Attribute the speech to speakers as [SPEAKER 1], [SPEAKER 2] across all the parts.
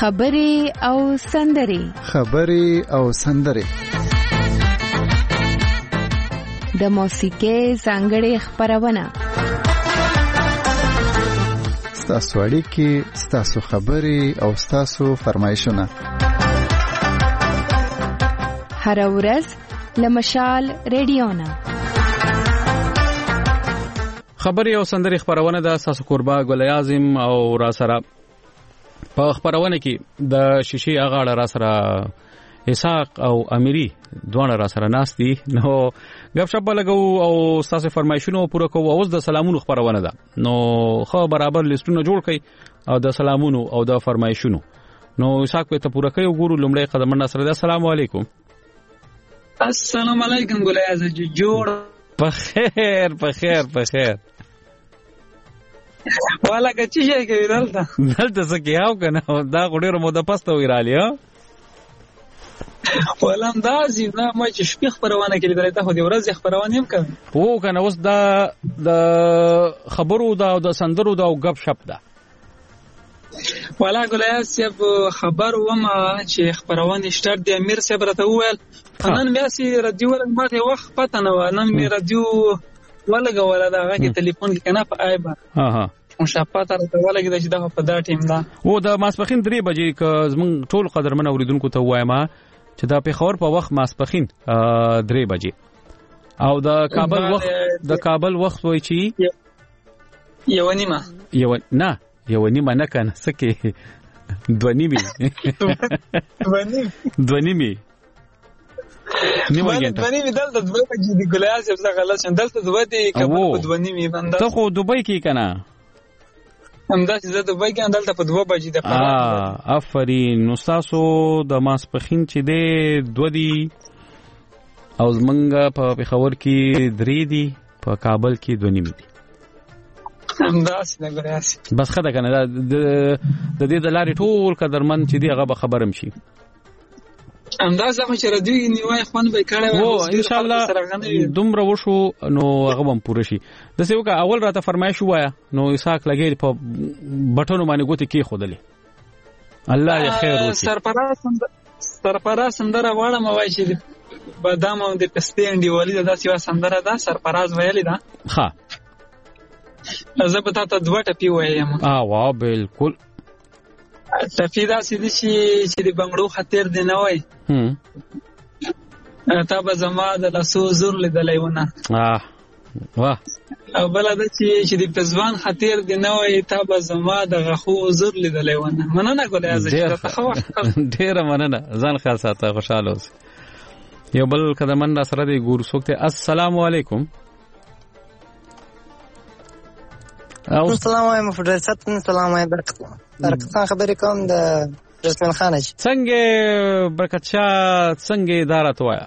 [SPEAKER 1] خبرې او سندرې د موسیقۍ ځانګړې خپرونه
[SPEAKER 2] ستاسو اړیکې، ستاسو خبرې او ستاسو فرمایشونه
[SPEAKER 1] هر ورځ لمشال رادیو نه
[SPEAKER 3] خبرې او سندرې خبرونه د اساس قربا ګل اعظم او را سره په خبرونه کې د شیشې اغاړه را سره اسحاق او امیری دوه را سره ناشتي نو غب شپ لګو او تاسو فرمایشونو پوره کوو. اوس د سلامونو خبرونه ده نو خو برابر لیستونه جوړ کړئ او د سلامونو او د فرمایشونو نو اسحاق په ته پوره کوي. وګورو لمړی قدم نصر ده. السلام علیکم.
[SPEAKER 4] السلام علیکم ګل اعظم جوړ
[SPEAKER 3] په خیر
[SPEAKER 4] والا کچې شي کوي دلته
[SPEAKER 3] څه کیاو کنه دا غوډیرو مو د پسته ویرالي ها
[SPEAKER 4] ولهم دا زینا ما چې شپې خبرونه کړي درته خو دې ورځ خبرونه هم کوي
[SPEAKER 3] او کنه اوس دا د خبرو دا او د سندرو دا او غب شپ دا
[SPEAKER 4] والا ګلیا صاحب خبر ومه چې خبرونه شټر د امیر صاحب راته وویل نن بیا سي رادیو ورمته وخت پته نه و نن می رادیو ولګول دا هغه ټلیفون کې کنه په آیبا
[SPEAKER 3] ها
[SPEAKER 4] مشاپات راته ولګی چې دا په دا ټیم دا
[SPEAKER 3] او د ماسپخین 3 بجې ک زمون ټول قدرمن اوریدونکو ته وایم چې دا په خور په وخت ماسپخین 3 بجې او د کابل وخت وای چې
[SPEAKER 4] یو نیمه
[SPEAKER 3] نه کنه سکه دونیمه نیمه
[SPEAKER 4] دلته دوه بجې دی ګلیا صاحب څنګه غلط شم دلته دوه دی کابل په دونیمه باندې
[SPEAKER 3] ته خو دوبۍ کې کنه
[SPEAKER 4] همدا چې زه دوبۍ کې دلته په 2 بجې ده
[SPEAKER 3] آفرین. نو تاسو د ماسپخین چې دی 2 دی او زمونږ په پېښور کې 3 دی په کابل کې 2 نیمه دی
[SPEAKER 4] همدا څنګه ګریاس
[SPEAKER 3] بس خدای کنه د دې د لارې ټول قدرمن چې دی هغه به خبرم شي
[SPEAKER 4] انداز هم چې رادیو نیوای خوان به کړه
[SPEAKER 3] او ان شاء الله دومره وشو نو هغه هم پوره شي. د څه وکړه اول راته فرمایش وایا نو اسحاق لګید په بټونو باندې ګوتې کې خودلې الله یې خیر وکړي.
[SPEAKER 4] سرپراز سندره واړه موای چې بادام او د پستې انډي والی دا سیوا سندره دا سرپراز ویلې دا
[SPEAKER 3] ها
[SPEAKER 4] زه به تاسو دوه ټپی وایم
[SPEAKER 3] واه بالکل
[SPEAKER 4] تفیدا سیدی چې د بنگړو خطر دی نه وای تا به زما د لاسو زور لیدلای ونه
[SPEAKER 3] واه
[SPEAKER 4] او بل دا چې د پزوان خطر دی نه وای تا به زما د غخو زور لیدلای ونه مننه ګولې ازه ته
[SPEAKER 3] ډیر مننه ځان خاص ساته خوشاله اوس. یو بل قدمن را سره دی ګور سوکته. السلام علیکم.
[SPEAKER 5] السلام علیکم فدرست السلام علیکم برکت خبرې کوم د رسمن خان
[SPEAKER 3] څنګه برکت شاه څنګه اداره توایا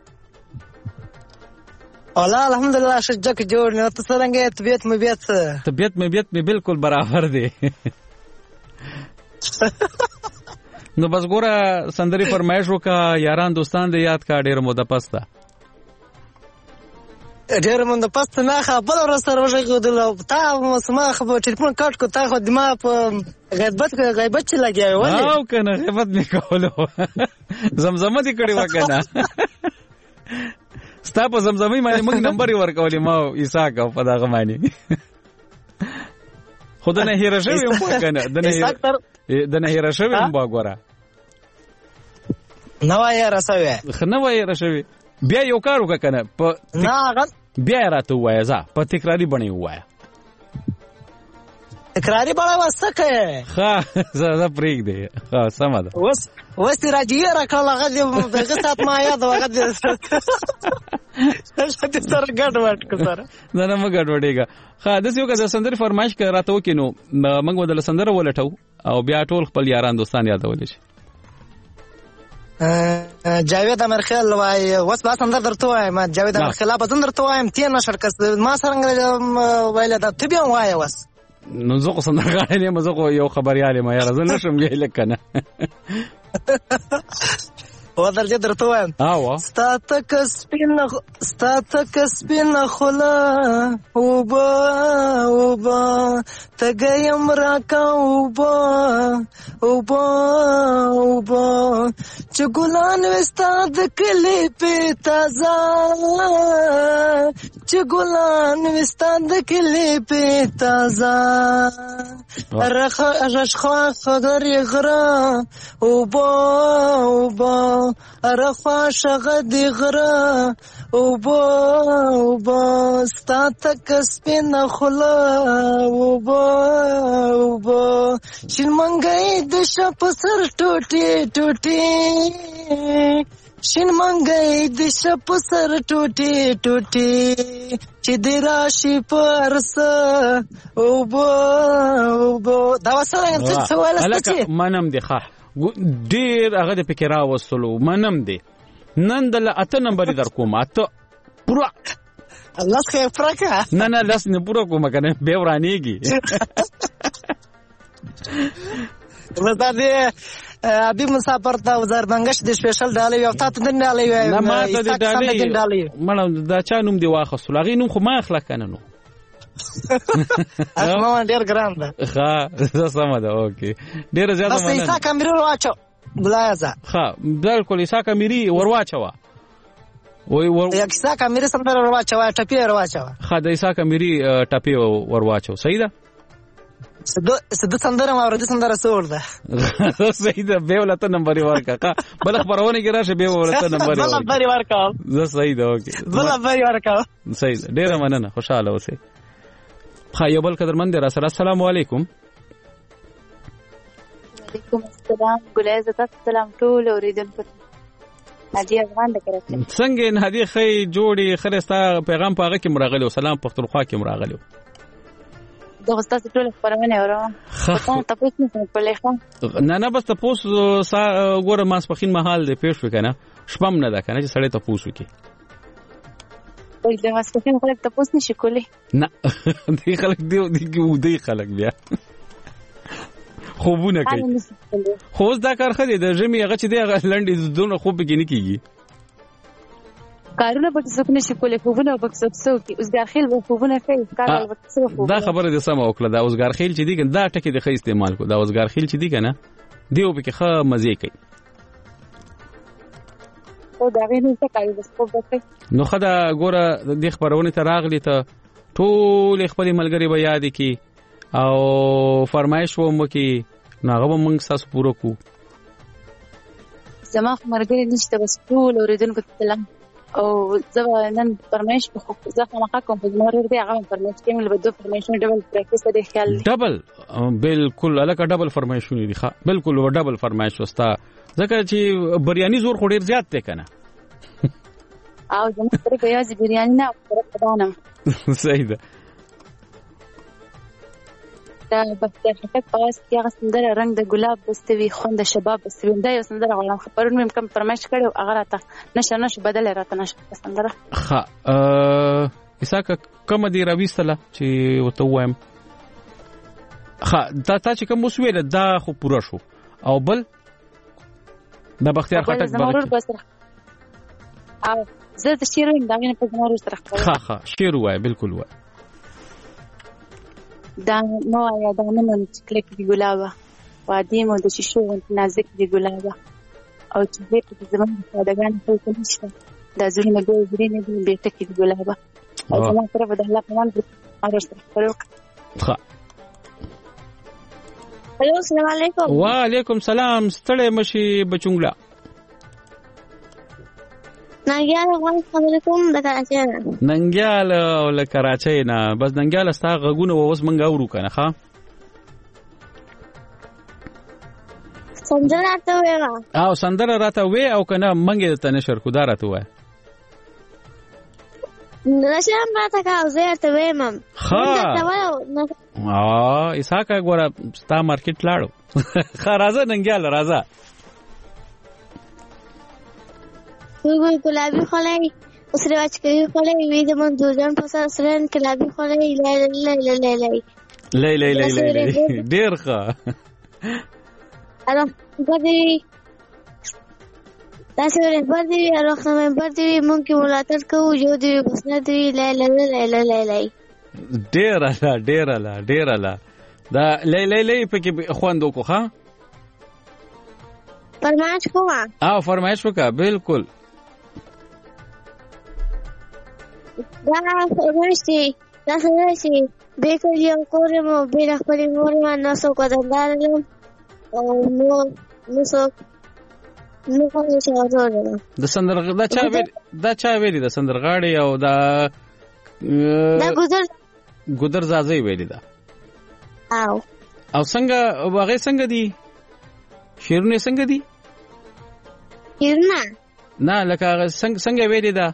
[SPEAKER 5] والله الحمدلله شجک جوړ نه ته څنګه طبيعت
[SPEAKER 3] می بالکل برابر دی نو بس ګوره سندري فرمایش وکا یاران دوستان دې یاد کا ډېر مو د پستا
[SPEAKER 5] ډېر مونږ د پست نه خبر ور سره وژغودل تا مسما خبر ټلیفون کټ کو تا خو دما په غیبت چې لګیا و
[SPEAKER 3] او کنه غیبت میکولو زمزمه دې کړي وکنه ستا په زمزمه باندې موږ نمبر ورکولې ما عیسی کا په دغه باندې خدای نه هیر شوی مو کنه د نه هیر شوی مو وګوره
[SPEAKER 5] نو یې رسوي
[SPEAKER 3] بیا یو کار وکنه په بیا راته وایزا په تکراری بڼه وایا
[SPEAKER 5] تکراری بڼه وسکه
[SPEAKER 3] ها زه پریک دی ها سم ده
[SPEAKER 5] وس راځي راکړه هغه دغه سات ما یاد وغه دې سره ګډوډ کو سره
[SPEAKER 3] نه مګ ګډوډیګه ها د څه وکړه سندري فرمایش راته وکینو موږ ودل سندره ولټو او بیا ټول خپل یاران دوستان یادول شي.
[SPEAKER 5] جاوید امرخیل وای وس با سندر درته وای ما جاوید امرخیل په درته وایم تین نشر کس ما څنګه ویل دا ته بیا وای وس
[SPEAKER 3] نو زه سندر غاړې ما زه یو خبرياله ما یاره زه نشم ویل کنه
[SPEAKER 5] و درجه درته وایم ستا تک سپینه خوله اوبه تږی یم راکه اوبه چې ګلان وي ستا د کلي پې تازه چې ګلان وي ستا د کلي پې تازه رخوا غرې غره اوبه رخوا شغدې غره اوبه ستا تک سپینه خوله اوبه شین منګی د شپ سر ټوټې شین منګی د شپ سر ټوټې چې دی راشي پرسه اوبه دا وسره څه ویل
[SPEAKER 3] منم دی ښه ډېر هغه د پکې راوستلو منم دی نن د 8 نمبر در کوم اته پورا
[SPEAKER 5] لاس کې پراکه
[SPEAKER 3] نه لاس نه پورا کوم کنه به ورانیږي
[SPEAKER 5] وستا دې ابي مسافر ته وزردنګش د سپیشل ډالې یو تاسو د ډالې
[SPEAKER 3] نه ما ته د ډالې مړ دا چا نوم دی واخص لغې نوم خو ما اخلاق کنه نو
[SPEAKER 5] اسمه ډیر ګرام ده
[SPEAKER 3] ښه زه سم ده اوکې ډیر زیاته
[SPEAKER 5] مننه ایسا کامیری ورواچو بلایزه
[SPEAKER 3] ښه بالکل ایسا کامیری ورواچوا وای
[SPEAKER 5] ایسا کامیری سندره ورواچوا ټپی ورواچوا
[SPEAKER 3] ښه د ایسا کامیری ټپی ورواچو صحیح ده
[SPEAKER 5] سده سندره ما ورته سندره سور ده
[SPEAKER 3] صحیح ده به ولته نمبر ورکا بل خبرونه کې راشه به ولته نمبر
[SPEAKER 5] ورکا
[SPEAKER 3] زه صحیح ده اوکې
[SPEAKER 5] بل ورکا
[SPEAKER 3] صحیح ده ډیر مننه خوشاله اوسئ ښه یو بل قدرمن دی را سره السلام علیکم
[SPEAKER 6] وعلیکم السلام ګلایزه تاسو سلام ټول اوریدونکو نادیه افغان د کراچۍ
[SPEAKER 3] څنګه نادیه خې جوړي خرستا پیغام پاغه کې مراغلی سلام پختونخوا کې مراغلی
[SPEAKER 6] دا تاسو ټول خبرونه اورم تاسو نه کولای
[SPEAKER 3] نه بس تاسو ګوره ماسپخین محل دی پیښ وکنه شپم نه ده کنه چې سړی تاسو کې
[SPEAKER 6] وای د ماسپخین خلک تاسو نشي کولی
[SPEAKER 3] نه دی خلک دی خلک بیا خوبونه کوي خو دا کار خدي د جمی هغه چې دی لنډي زونه خوب کې نه کیږي
[SPEAKER 6] کارونه پکې څوک نشي کولی خوبونه پکې څوک اوس داخل و خوبونه کوي کار څوک
[SPEAKER 3] دا خبره د سم وکړه دا اوس ګارخیل چې دی دا ټکی د خې استعمال کو دا اوس ګارخیل چې دی کنه دیو پکې ښه مزه کوي
[SPEAKER 6] او دا غوښنه څه کوي بس په وخت
[SPEAKER 3] نو خدا ګوره د خبرونه ته راغلی ته ټول خپل ملګری به یاد کی او فرمایش و مو کی ناغه موږ تاسو پوره کو
[SPEAKER 6] زما مرګري نشته بس ټول اوریدونکو سلام او زه نن فرمایش په خو زه خامخا کوم په زموږ ور دي هغه فرمایش کې مل بده فرمایش ډبل پریکټیس دی خیال
[SPEAKER 3] ډبل بالکل الکه ډبل فرمایشونه دي بالکل و ډبل فرمایش وستا ځکه چې بریانی زور خو ډیر زیات دی کنه
[SPEAKER 6] او زموږ پرې په یاد بریانی نه پرې پدانم
[SPEAKER 3] صحیح ده
[SPEAKER 6] دا بس د حقیقت پاس کې هغه سندره رنگ د ګلاب بستوي خوند شباب بستوي دا یو سندره غواړم خبرونه مې کوم فرمایش کړو هغه راته نشه بدل راته نشه سندره
[SPEAKER 3] ها اساک کوم دی راويستله چې وته وایم ها دا چې کوم وسویل دا خو پوره شو او بل دا بختیار خټک
[SPEAKER 6] باغ او زه د شیرین دا نه په زموږ سره
[SPEAKER 3] ها شیر وای بالکل وای
[SPEAKER 6] دا نو یا دا نن کلیک دی ګلابا وادي مو د شیشو نازک دی ګلابا او چې دې په زمون سادهګان په نشته دا زړه ګورې نه دی به ټکی دی ګلابا او زما سره په الله په مان ارسته فروق
[SPEAKER 3] ها
[SPEAKER 6] هلو السلام علیکم
[SPEAKER 3] وعلیکم سلام ستړې مشي بچونګلا
[SPEAKER 7] ننګیال غوښ خبرې کوم د کراچۍ نه
[SPEAKER 3] ننګیال ول کراچۍ نه بس ننګیال ستا غوونه اوس مونږ اورو کنه ها
[SPEAKER 7] سندره راته وې
[SPEAKER 3] او سندره راته وې او کنه مونږ ته نشر کو دا راته وې
[SPEAKER 7] نشم راته کا او زه ته وې مم
[SPEAKER 3] ها اساکا ګوره ستا مارکیټ لاړو خرازه ننګیال راځه
[SPEAKER 7] وی گلابی خلای اوس رواج کوي خلای وی د من دوزن په سرن گلابي خلای
[SPEAKER 3] لای ډیر ښه
[SPEAKER 7] انا غدي تاسو رهبر دی او راهنمایي دی مونږ کې ملاتړ کوو جو دی بسنه دی لا لا لا لا لا لا
[SPEAKER 3] ډیر لا دا لې پکې خوندو کو ها
[SPEAKER 7] فرمایش کوه
[SPEAKER 3] فرمایش وکړه بالکل
[SPEAKER 7] دا ورشي تاسو ورشي به کلی کورمو به خپل مورما ناسو کوندارم او نو څه
[SPEAKER 3] د سندرغ دا چا ویلي د سندرغاړي او دا ګودر زازي ویلي دا او څنګه هغه څنګه دي شیرونه څنګه دي
[SPEAKER 7] شیرونه
[SPEAKER 3] نه لکه څنګه ویلي دا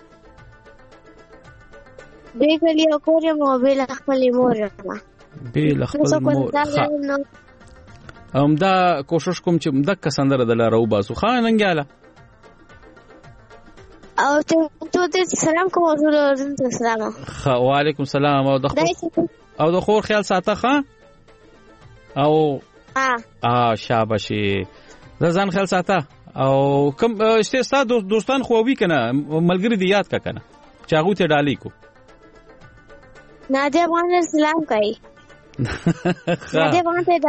[SPEAKER 7] بیګلی کورمو به خپل مورما
[SPEAKER 3] دا کوشش کوم چې مدک سندره د لارو باسو خاننګاله
[SPEAKER 7] او ته دې سلام کوم حضور سلام
[SPEAKER 3] وعلیکم السلام او د خور خیال ساته ښه او شاباشي د ځان خیال ساته او کوم شته ستاسو دوستان خو وی کنه ملګری دی یاد کا کنه چاغو ته ډالي کو
[SPEAKER 7] نادیا باندې سلام کوي نادیا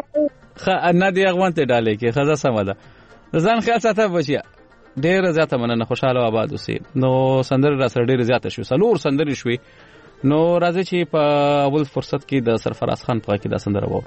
[SPEAKER 3] باندې ډالي کې خزه سم ده ځان خیال ساته بچیا ډیر زیاته مننه خوشاله آباد اوسې نو سندر را سره ډیر زیاته شو سلور سندر شوي نو راځي چې په اول فرصت کې د سرفراز خان په کې د سندر وو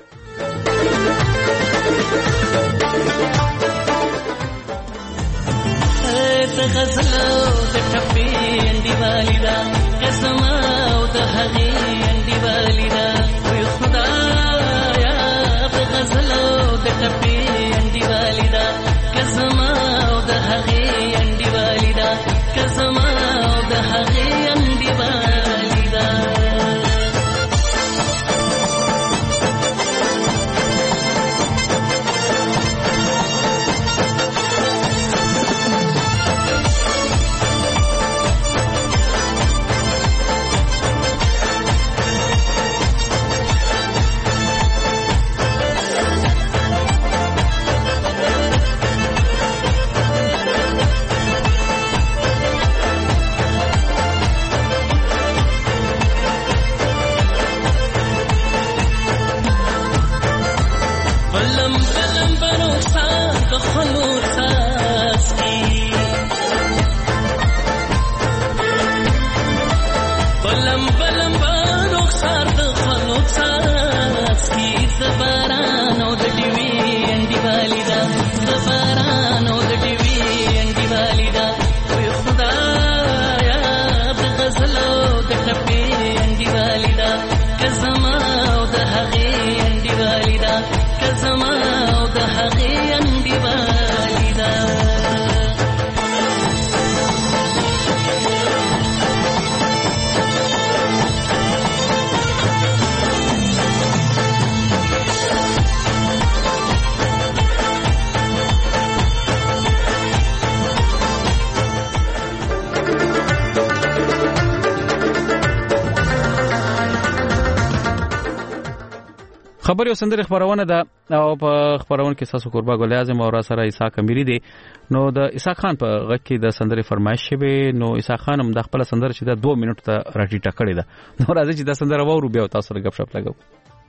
[SPEAKER 8] ته غزل د ټپې انډي والیدا قسم او د هغې انډي والیدا وي خدایا په غزل د ټپې انډي والیدا قسم او د هغې انډي والیدا قسم او د هغې انډي والیدا
[SPEAKER 3] خبر یو سندره خبرونه ده او په خبرونه کې تاسو قربا ګل اعظم او را سره اسحاق امیری دي نو د اسحاق خان په غږ کې د سندره فرمایش شوی نو اسحاق خان هم د خپل سندره چې د 2 منټو ته راټیټه کړې ده نو راځي چې د سندره وورو بیا تاسو سره غږ شپ لګو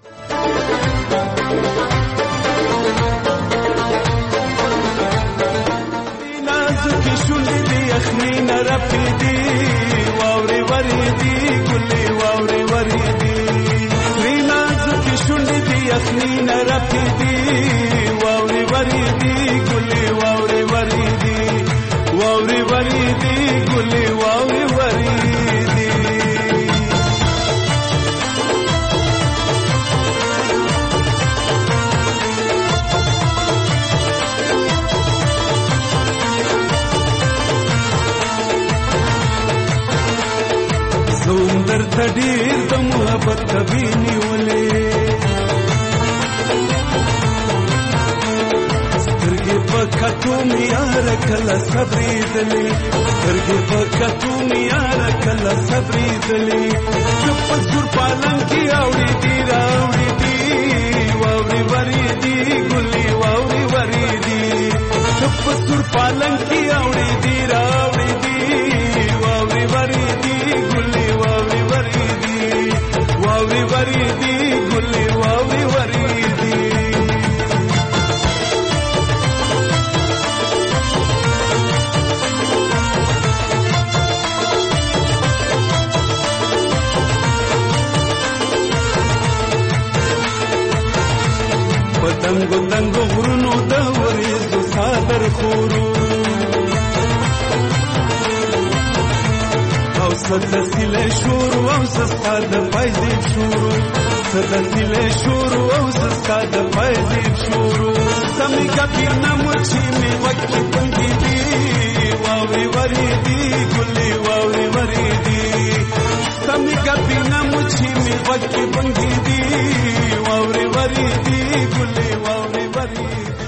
[SPEAKER 9] نازکی شولې دی اخنی نرپې دی واوري ورې دی ګلې واوري ورې دی اخنی نرپی دی واوری وری دی گلی واوری وری دی واوری وری دی گلی واوری وری دی زوم در تدیر د محبت کبھی نیولې پکتو میار کلا صبرې دلی سترګې پکتو میار کلا صبرې دلی چپ زور پالن کی اوړې دی راوړې دی واوري وری دی ګلې واوري وری دی چپ زور پالن دنګو دنګو غرونو د وریځو صادر خورو او ستسیله شور او سستا د پایزې شورو ستسیله شور او سستا د پایزې شورو سمې کپی نمچې می وکی پنګې دی واوري وری دی ګلې واوري وری دی سمې کپی نمچې می وکی پنګې دی واوري وری دی ګلې واوري وری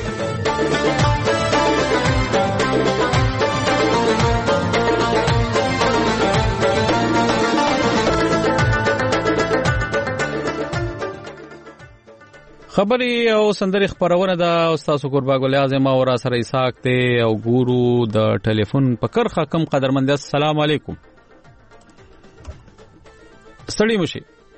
[SPEAKER 3] خبري او سندري خبرونه دا استاد قربا ګل اعظم او را سره اسحاق ته او ګورو د ټلیفون په کرخه کم قدرمند السلام علیکم ستړي مشي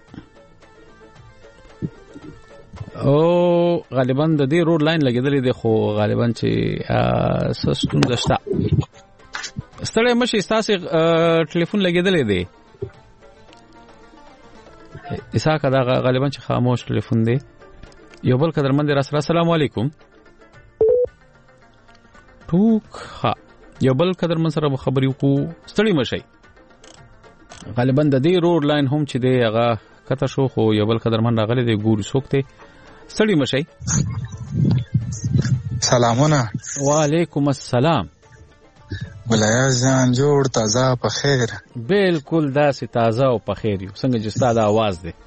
[SPEAKER 3] او غالبا د دې روډ لاین لګیدلې دی خو غالبا چې سستون دشتا ستړي مشي تاسو ټلیفون لګیدلې دی اسحاق دا غالبا چې خاموش ټلیفون دی یو بل قدرمند را سره السلام علیکم ټوک ها یو بل قدرمند سره خبرې وکړو ستړي مشي غالبا د دې روډ لاین هم چې دی هغه کته شو خو یو بل قدرمند راغلی دی ګوري سوکته ستړي مشي
[SPEAKER 10] سلامونه
[SPEAKER 3] وعلیکم السلام
[SPEAKER 10] ولایت ځان جوړ تازه په خیر
[SPEAKER 3] بالکل داسې تازه او په خیر یو څنګه چې ستاسو आवाज دی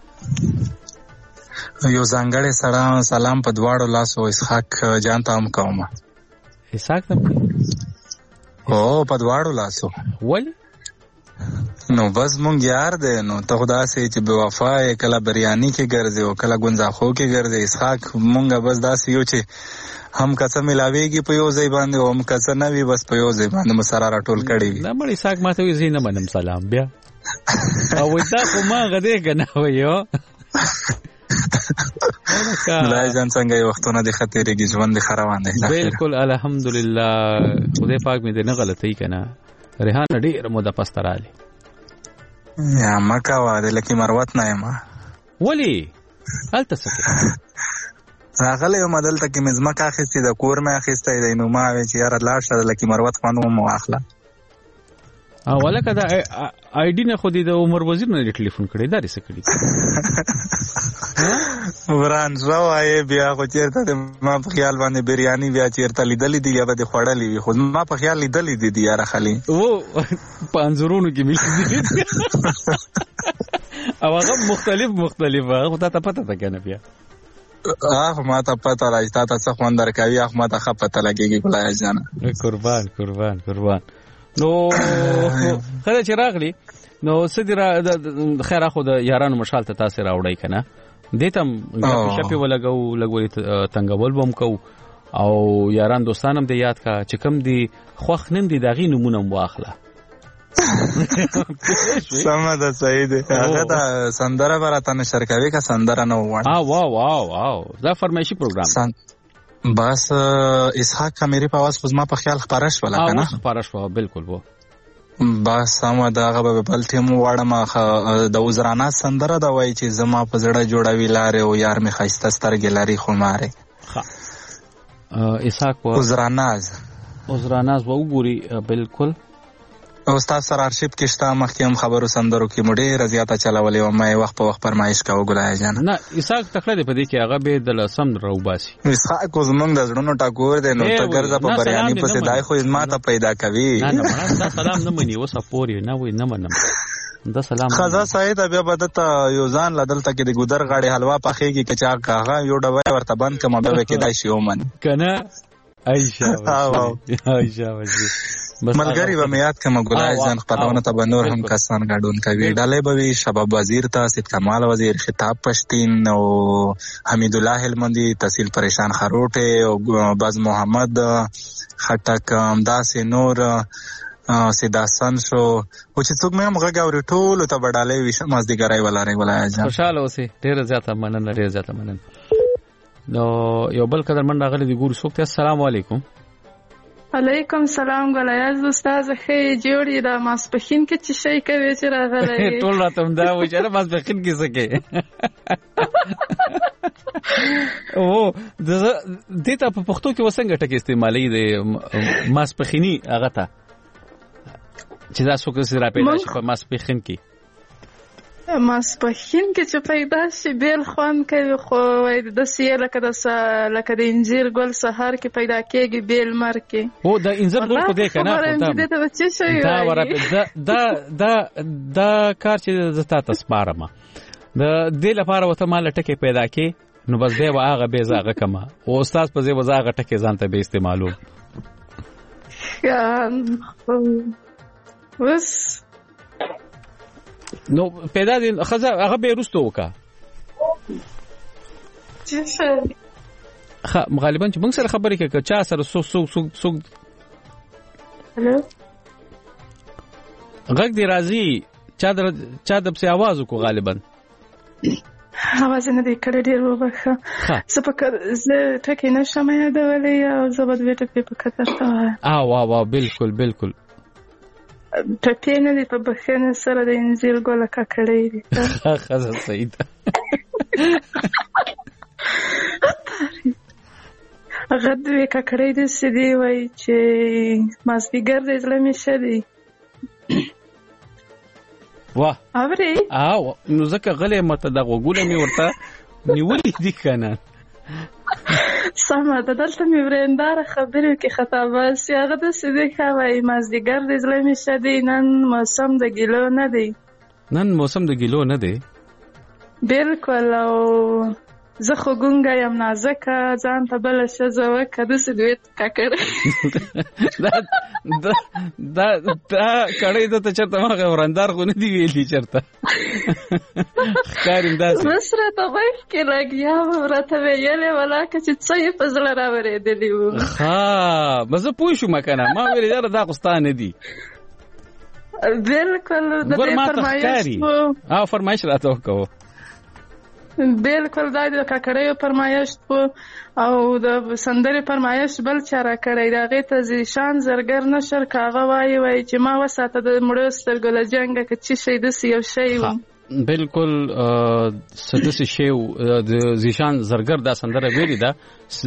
[SPEAKER 10] یو ځانګړی سلام په دواړو لاسو اسحاق جان ته هم کوم
[SPEAKER 3] اسحاق ته
[SPEAKER 10] او په دواړو لاسو
[SPEAKER 3] ولی
[SPEAKER 10] نو بس مونږ یار دی نو ته خدا سي چې بے وفا کله بریانی کې ګرځي او کله ګنزاخو کې ګرځي اسحاق مونږ بس داسې یو چې هم کڅه ملاويږي په یو ځای باندې او هم کڅه نه وي بس په یو ځای باندې مسره راټول کړي وي
[SPEAKER 3] نه مړ اسحاق ماته وي زینه منم سلام بیا او دا خو ما غدې کنه ویو
[SPEAKER 10] لای ځان څنګه یو وختونه د خطرېږي ژوند خروان دی
[SPEAKER 3] بالکل الحمدلله خدای پاک مې دې نه غلطي کنه ریحان ډېر موده پستراله
[SPEAKER 10] یا مکه وا د لکی مروت نه ما
[SPEAKER 3] ولی الته سکه
[SPEAKER 10] راغله یو مدل ته کې مزمکه اخیستې د کور مې اخیستې دی نو ما وی چې یار لاړ شه د لکی مروت خانو مو اخلا
[SPEAKER 3] ولکه دا آی ډی نه خو دې د عمر وزیر نه ټلیفون کړی دا رسې کړی
[SPEAKER 10] وران زوای بیا خو چیرته ما په خیال باندې بریانی بیا چیرته لیدلې دی یا به خړلې وي خو ما په خیال لیدلې دی یار خالي
[SPEAKER 3] او پانزورونو کې ملي او هغه مختلف خو ته پته ده کنه بیا
[SPEAKER 10] ما ته پته راځي ته څه خوان درکوي ما ته خپته لګيږي ګلای جان
[SPEAKER 3] قربان نو خله چې راغلی نو سدرا خیر اخو د یارانو مشال ته تاسو راوړی کنه دیتم شپه ولګو لګولې تنګول بم کو او یاران دوستانم دې یاد کا چې کم دي خوخ نن دي دغې نمونه واخله
[SPEAKER 10] سمه ده صحیح ده هغه دا سندره برته نشر کوي کا سندره نو وړه
[SPEAKER 3] واو دا فرمایشي پروګرام
[SPEAKER 10] بس اسحاق کا میری په आवाज خو ما په خیال خبرش ولا کنه
[SPEAKER 3] خبرش وو بالکل وو
[SPEAKER 10] بس سمه دا هغه په بل ټیم وړه ما د وزرانه سندره دا وای چې زما په زړه جوړوي لاره او یار می خاصه سترګې لري خو ماره
[SPEAKER 3] اسحاق
[SPEAKER 10] وزراناز
[SPEAKER 3] وګوري بالکل
[SPEAKER 10] استاد سره ارشیف کې شته مخکې هم خبرو سندرو کې مډې رضیاته چلاولې او ما وخت په وخت فرمایش کاوه ګلای جان
[SPEAKER 3] نه اسحاق تخله دې پدې کې هغه به د لسم روباسي
[SPEAKER 10] اسحاق زمونږ د زړونو ټاکور دی نو ته ګرځه په بریاني پسې دای خو ماته پیدا کوي
[SPEAKER 3] نه دا سلام نه مني وسه پوري نه وای نه منم دا سلام
[SPEAKER 10] خزا سعید بیا بدته یو ځان لدلته کې د ګودر غاړي حلوا پخېږي چې هغه یو ډوي ورته بند کما به کې دای شي ومن
[SPEAKER 3] کنه عائشہ
[SPEAKER 10] ملګری و میات کما ګلای ځان خپلونه ته بنور هم کسان غاډون کوي ډالې به شباب وزیر ته سید کمال وزیر خطاب پښتین او حمید الله هلمندی تحصیل پریشان خروټه او باز محمد خټک امداسه نور سیداسن شو او چې څوک مې هم غاوري ټول ته بډالې وشه مازدیګرای ولاره ولای ځان
[SPEAKER 3] خوشاله اوسې ډیر زیاته مننه نو یو بل قدر من راغلی دی ګور سوکته السلام علیکم
[SPEAKER 11] علیکم سلام ګلایز استاد خې جوړی را ماسپخین کې چې شي کوي چې راغلی
[SPEAKER 3] ټول راته دا و چې را ماسپخین کې سکے او دته په پښتو کې وسنګ ټکی استعمالي د ماسپخینی هغه ته چې تاسو کې سره پیدا شي په ماسپخین کې
[SPEAKER 11] ماسپخین کې چې پیدا شي بیل خوان کوي خو وای د سیه لکه د انځر ګل سحر کې پیدا کېږي بیل مر کې
[SPEAKER 3] او د انځر ګل په دې کنه دا کار چې زتا تسپارم د دې لپاره وته مال ټکی پیدا کې نو بس دی واغه به زاغه کما او استاد په زی وزاغه ټکی ځان ته به استعمالو
[SPEAKER 11] وس
[SPEAKER 3] نو پیدا دي خزه هغه به رستو وکا
[SPEAKER 11] چې
[SPEAKER 3] غالبا چې موږ سره خبرې کوي چا سره سو
[SPEAKER 11] هلو
[SPEAKER 3] غږ دی راځي چا د پسې आवाज وکړو غالبا
[SPEAKER 11] आवाज نه دی کړی ډیر وبخه زه ټکی نشم یادولی او زه به دوی ټکی په کتر ته
[SPEAKER 3] وا بالکل
[SPEAKER 11] ټکی نه دی په بخښنه سره د انځر ګل ککړی دی
[SPEAKER 3] خزه صحیح ده
[SPEAKER 11] هغه دوی ککړی دی سدي وای چې مازدیګر د اسلامي شدي
[SPEAKER 3] واه
[SPEAKER 11] اوري
[SPEAKER 3] نو زکه غلې مته د غوګونه می ورته نیولې دي کنه
[SPEAKER 11] سمه ده دلته مې ورندار خبرې کې خطابه سي هغه د سدي خوای مازدیګر د اسلامي شدي نن موسم د ګیلو نه دی بالکل او زه خو ګونګه یم نازکه ځان ته بله ښځه وکړه داسې دوی ککړی
[SPEAKER 3] دا کړی درته چېرته هغه ورندار خو نه دي ویلي چېرته ښکاري همداسې
[SPEAKER 11] بس راته غوږ کې لګیا وم راته ویلې ولاکه چې څه یې په زړه راورېدلي وو
[SPEAKER 3] ها به زه پوه شوم که نه ما ویلې یاره دا خو ستا نه دي
[SPEAKER 11] بالکل د دې
[SPEAKER 3] فرمایش راته وکړو
[SPEAKER 11] بالکل دا د ککړیو فرمایشت او د سندرې فرمایش بل چا را کړی د هغې ته زیشان زرګر نشر کاغه وایي چې ما وساته د مړو سترګو له جنګه که څه شی داسې یو شی و
[SPEAKER 3] بالکل څه داسې شی و د زیشان زرګر دا سندره ویلې ده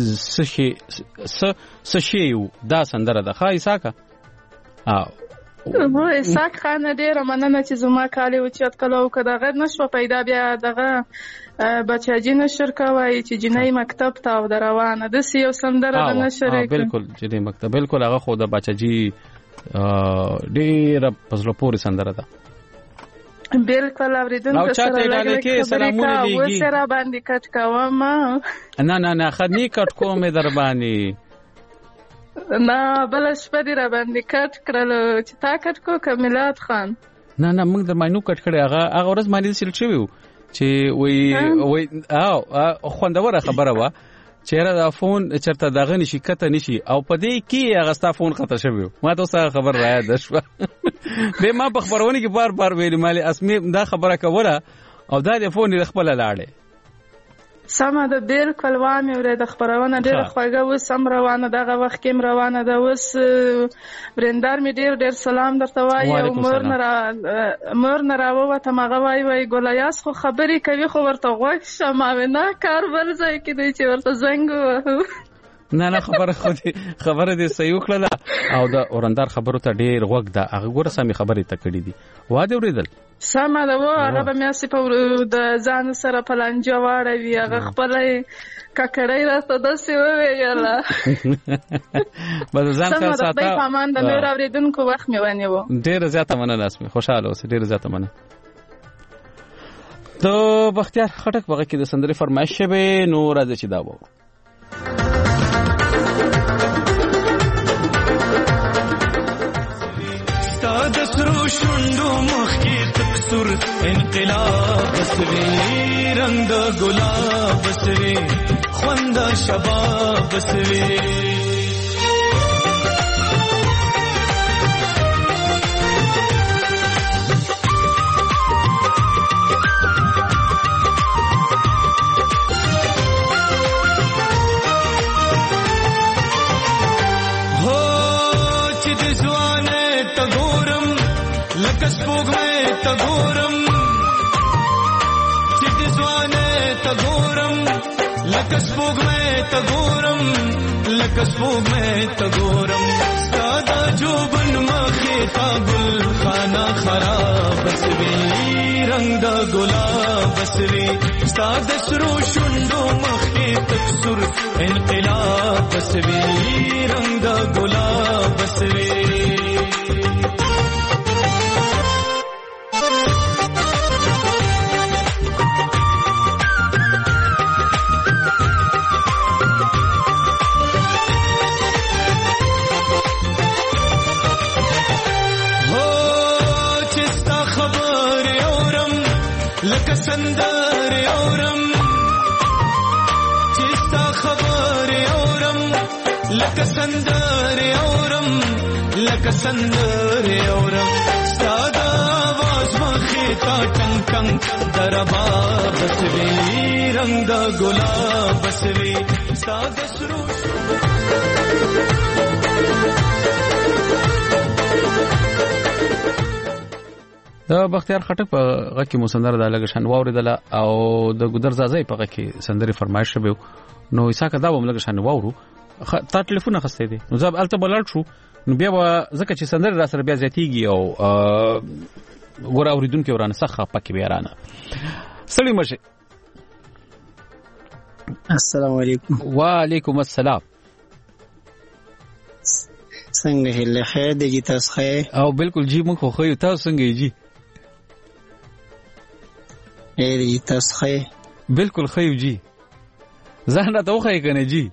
[SPEAKER 3] څه شی و دا سندره ده ښه عیساکه
[SPEAKER 11] اسحاق خان ډیره مننه چې زما کالي اوچت کړو که دغه نشوه پیدا بیا دغه بچاجي نشر کوي چې جنۍ مکتب ته او د روانه داسې یو سندره د نشر
[SPEAKER 3] بالکل جنۍ مکتب بالکل هغه خو د بچاجي ډیره په زړه پورې سندره ده
[SPEAKER 11] بالکل اوریدونکو سره لږ
[SPEAKER 3] سلامونه دیږي
[SPEAKER 11] سره باندې کټ کوم
[SPEAKER 3] نه خدنی کټ کوم در باندې
[SPEAKER 11] نه بل شپه دی را باندې کټ کړل چې تا کټ کو کملات خان
[SPEAKER 3] نه موږ د ماینو کټ کړی هغه ورځ باندې سیل شوی چې وی خوندوره خبره وا چیرې دا فون چرته دغه نشي کته نشي او په دې کې هغه ستا فون خطر شوی ما ته اوسه خبر رایا د شو به ما په خبرونه کې بار ویل مالي اسمي دا خبره کوله او دا د فون خپل لاړې
[SPEAKER 11] سمه ده بالکل وامه ورې د خبرونه ډیره خوږه و سم روانه دغه وخت کې روانه ده اوس برندار می ډیر سلام درته وایي او مور نه راووته مغه وایي ګولیاس خو خبرې کوي خو ورته غوښ شماوینه کار بل ځای کې دی چې ورته زنګ وهو
[SPEAKER 3] نه خبره دې صحیح وکړه او د اورندار خبرو ته ډیر غوږ ده هغه ګوره سمې خبرې ته کړې دي واده اوریدل
[SPEAKER 11] سمه ده هغه به مې په د ځان سره په لانجه واړوي هغه خپلې ککړی راته داسې وویله
[SPEAKER 3] به ځان سره ساته
[SPEAKER 11] خدای په امان د نور اورېدونکو وخت مې ونیو
[SPEAKER 3] ډېره زیاته مننه اسمې خوشحاله اوسې ډېره زیاته مننه د بختیار خټک بغه کې د سندرې فرمایش شوی نو راځي چې دا وو
[SPEAKER 9] سرو شوندو مخکی تکسر انقلاب بسوی رنگ گلاب بسوی خوند شباب بسوی کسبوګ مې تګورم چې د ځوانه تګورم لکه سپوږمۍ ته ګورم لکه سپوږمۍ ته ګورم ستا د جوبن مخې ته ګل خانه خراب سوي رنګ د ګلاب سوي ستا د سرو شونډو مخې تک سور انقلاب سوي رنګ د ګلاب سوي سندر اورم چستا خبر اورم لکه سندر اورم لکه سندر اورم ستاد आवाज مخې تا ټنګ ټنګ دربا بسوي رنگ د ګلاب بسوي ستاد سرو
[SPEAKER 3] د بختیار خټک په غږ کې مسندر د لګشن واوریدل او د ګدر زازای په غږ کې سندري فرمایش شوه نو ایساکه دا هم لګشن واورو تا ټلیفون اخسته دي نو ځاب الته بلل شو نو بیا ځکه چې سندري را سره بیا زیاتیږي او ګور اوریدونکو ورانه سخه پکې بیا رانه سلام مشه
[SPEAKER 12] السلام علیکم
[SPEAKER 3] وعلیکم السلام
[SPEAKER 12] څنګه هله خیر دی تاسو خیر
[SPEAKER 3] او بالکل جی مخ خو یو تاسو څنګه جی
[SPEAKER 12] دی تاسو خیر
[SPEAKER 3] بالکل خیر جی ځان راته وخی کنه جی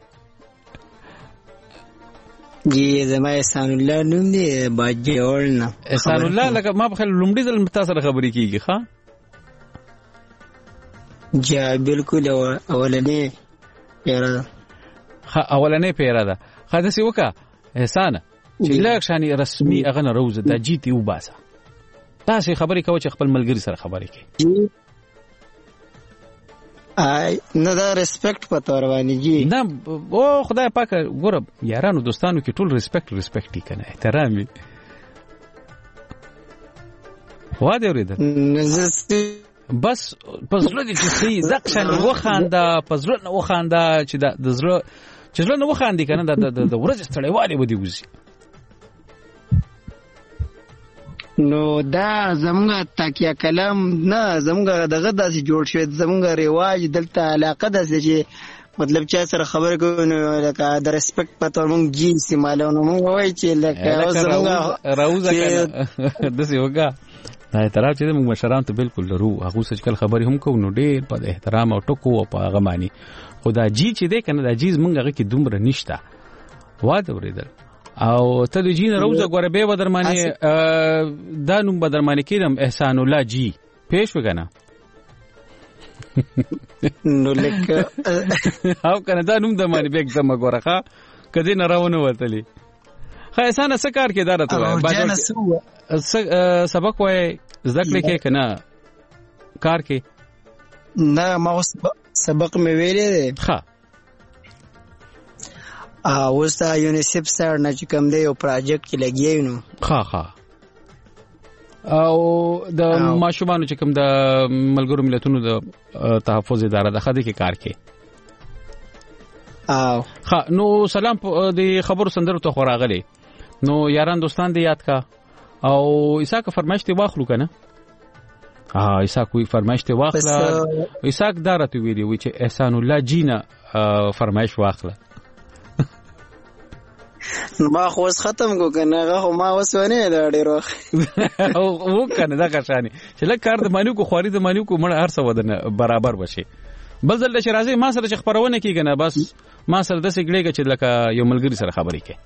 [SPEAKER 12] جی زما احسان الله نوم دی باجوړ نه
[SPEAKER 3] احسان الله لکه ما په لومړي ځل تاسو سره خبرې کیږي ښا
[SPEAKER 12] جی بالکل اولنې پیرا
[SPEAKER 3] ښا اولنې پیرا ده خاصه وکا احسان چې لکشاني رسمي اغه روزه د جیتی و باسه تاسو خبرې کوي چې خپل ملګری سره خبرې کوي
[SPEAKER 12] نه دا ریسپیکټ پته رواني جی
[SPEAKER 3] نه او خدای پاک ګوره یارانو دوستانو کې ټول ریسپیکټ یې کنه احترام واده ورید بس پزړه دې چې زقشن وخاندا پزړه نه وخاندا چې د زړه چې زړه نه وخاندي کنه د ورځ ستړی والی ودی وزي
[SPEAKER 12] نو دا زمونږ تاکیا کلام نه زمونږ دغه داسې جوړ شوی زمونږ رواج دلته علاقه داسې چې مطلب چا سره خبرې کوو نو لکه د ریسپیکټ په تور مونږ جی استعمالو نو مونږ وایي چې لکه زمونږ
[SPEAKER 3] راوزه کنه داسې وګه دا احترام چې موږ مشران ته بالکل لرو هغه څه چې خبرې هم کوو نو ډېر په احترام او ټکو او په هغه معنی خدا جی چې دی کنه دا جیز مونږ هغه کې دومره نشته واده ورېدل او ته د جین روزه ګوره به بدرمانی دا نوم بدرمانی کېدم احسان الله جی پېښ وګنه
[SPEAKER 12] نو لکه
[SPEAKER 3] او کنه دا نوم د مانی بیگ زما ګوره ښا کدی نه راونه وتلی خا احسان څه کار کې دارته وای سبق وای ذکر کې کنه کار کې
[SPEAKER 12] نه ما سبق مې ویلې ښا اوس دا یونیسف سره نه چې کوم دی یو پروژیکټ کې لګیای نو
[SPEAKER 3] ښا او د ماشومان چې کوم د ملګرو ملتونو د تحفظ اداره د خدای کې کار کې ښا نو سلام د خبرو سندرو ته خوراغلي نو یاران دوستان دې یاد کا او عیسی کا فرمایش ته واخلو کنه عیسی کوئی فرمایش ته واخله عیسی دارته ویلی و چې احسان الله جینا فرمایش واخله
[SPEAKER 12] ما خو ختم کو کنه هغه ما وسونه دا ډیر وخت
[SPEAKER 3] او کنه دا کښانی چې لکه کار د مانیو کو خوري د مانیو کو مړ هر څه ودنه برابر بشي بل ځل چې راځي ما سره چې خبرونه کیږي نه بس ما سره د سګړېګه چې لکه یو ملګری سره خبرې کوي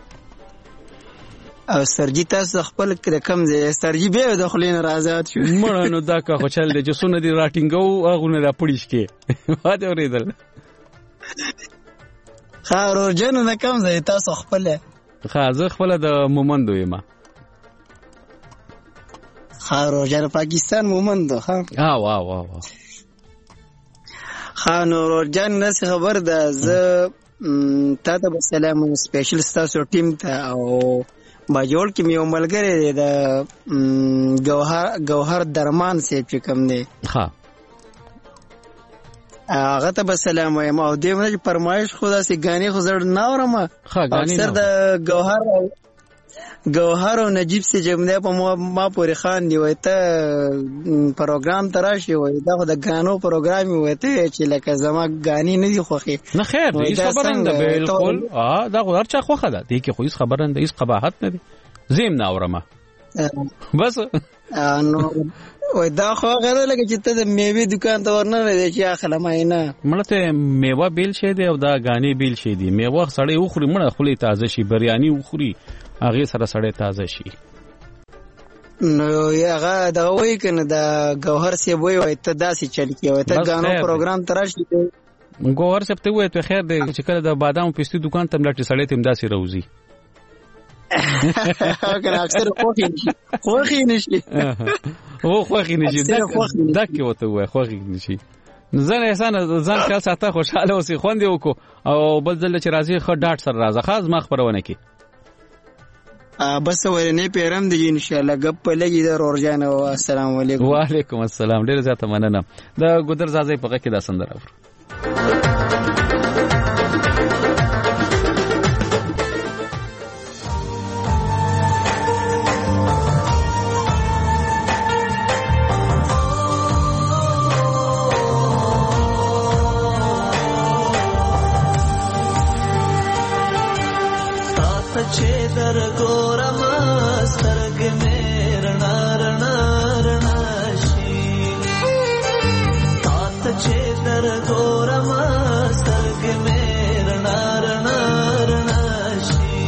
[SPEAKER 12] او سرجی تاسو خپل کم ځای سرجی به د خلین راځات شو
[SPEAKER 3] مړ نو دا کا خو چل دي چې سونه دي راټینګو هغه نه را پړیش کې واده ورېدل
[SPEAKER 12] خارو جن نه کم ځای تاسو خپل
[SPEAKER 3] خازه خپل د مومندو یما
[SPEAKER 12] خارو جن پاکستان مومندو ها
[SPEAKER 3] واه
[SPEAKER 12] خانور جن نس خبر ده ز تا ته سلام سپیشل تاسو ټیم ته او باجوړ کې میو ملګری د گوهر درمان سیب چې کوم دی
[SPEAKER 3] ها
[SPEAKER 12] هغه ته به سلام وایم. او دې باندې فرمایش خو داسې غانې خو زړه نه اورم. اکثر د گوهر او نجیب سے جمله په ما پورې خان دی وای ته پروګرام تراشي وای دا خو د غانو پروګرام وای ته چې لکه زما غانی نه دی خوخي. نه خیر دې خبره نه بالکل دا خو هرچا خوخه ده دې کې خو هیڅ خبره نه هیڅ قباحت نه دی زم نه اورم بس نو وای دا خو غره لکه چې ته د میوه دکان ته ورنه دی چې اخله ماینه مړته میوه بیل شه دی او دا غانی بیل شه دی میوه سړی وخوري مړه خولي تازه شي بریانی وخوري هغه سره سړی تازه شي. نو هغه دا وای کنه دا گوهر سی وای ته داسې چل کی وای ته غانو پروګرام تراشي گوهر سی ته وای ته خیر دی چې کله د بادام پېستي دکان ته ملټي سړی تم داسې روزي کنه اکثر خوخي نشي او خوخي نشي دک وته وای خوخي نشي ځان احسان ځان خیال ساته خوشاله اوسې خوندې وکړو او بل ځل چې راځي خو ډاټ سره راځه خاص ما خبرونه کی بس ورنه پیرم دی ان شاء الله غپ لګی د اورجان او السلام علیکم. وعلیکم السلام. ډیر زیاته مننه. د ګودر زازې په کې دا سندره اورو.
[SPEAKER 8] در گورم سترگ میں رنا رنا رنا شی تات چه در گورم سترگ میں رنا رنا رنا شی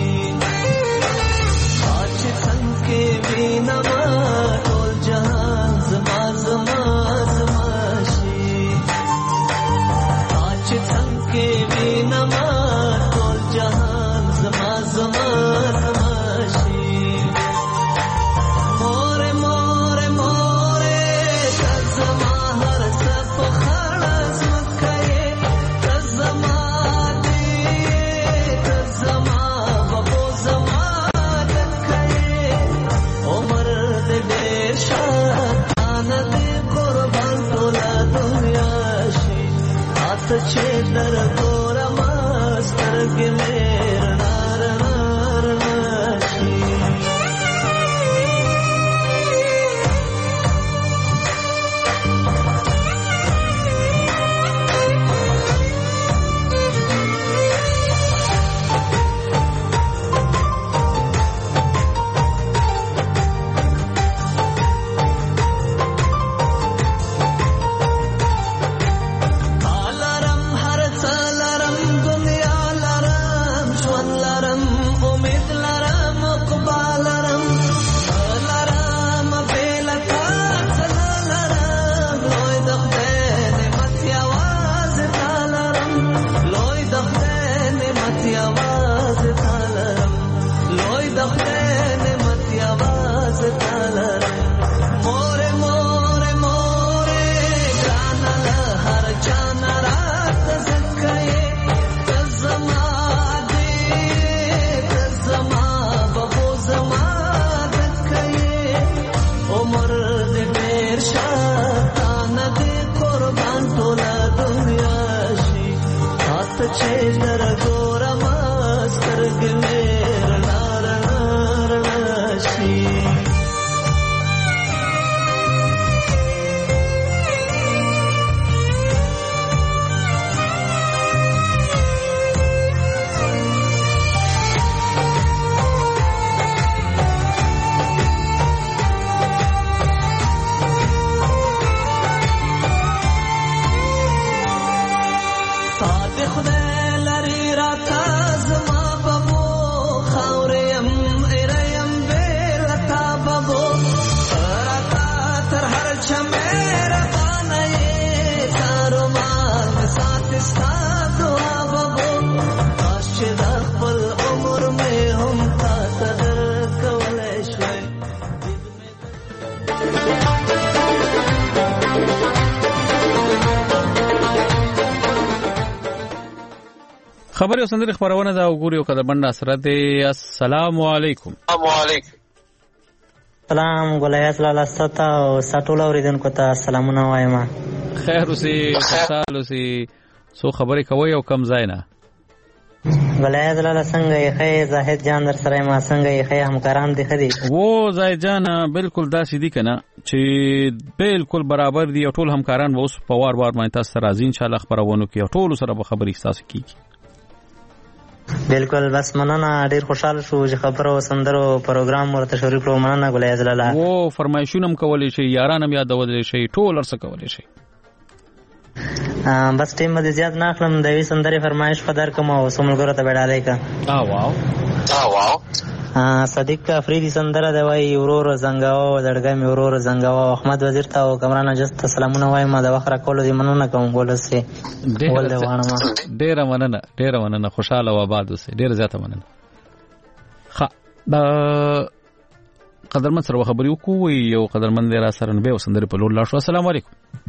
[SPEAKER 8] آج سنگ کے بینما ٹول جہان زما زما زما شی آج سنگ کے بینما ٹول جہان زما زما در گورا ماستر کے میرا رنا رنا شی
[SPEAKER 3] خبر یو سندره خبرونه دا وګوري او کده بنده سره دی. السلام علیکم.
[SPEAKER 13] سلام ګلایات لاله ستا او سټول اوریدونکو ته سلامونه وایم.
[SPEAKER 3] خیر اوسې خوشحال اوسې. سو خبرې کوي او کم ځای نه.
[SPEAKER 13] ګلایات لاله څنګه یې خې زاهد جان در سره ما څنګه یې خې همکاران دي خدي
[SPEAKER 3] وو زاهد جان بالکل داسې دي کنه چې بالکل برابر دي او ټول همکاران اوس په وار وار باندې تاسو راځي ان شاء الله خبرونه کوي او ټول سره به خبرې تاسو کیږي.
[SPEAKER 13] بالکل بس مننه ډیر خوشاله شو چې خبرو سندرو پروګرام ورته شریک کړو. مننه ګلایات لاله.
[SPEAKER 3] وو فرمایشونه هم کولای شي یاران هم یادول شي ټول ارڅ کولای شي.
[SPEAKER 13] بس ټیم مده زیات نه اخلم د وی سندري فرمایش په در کوم او سملګرو ته وډالای کا. واو صدیق افریدی سندره دی وای ورور زنګاو دړګم ورور زنګاو احمد وزیر ته او کمران جست سلامونه وای ما د وخره کول دي مننه کوم ګولسه ول دی وانه
[SPEAKER 3] ډیر مننه خوشاله و آباد اوسه ډیر زیاته مننه. خ دا قدرمن سره خبرې وکړو یو قدرمن دی را سره به سندري په لور لا شو. السلام علیکم.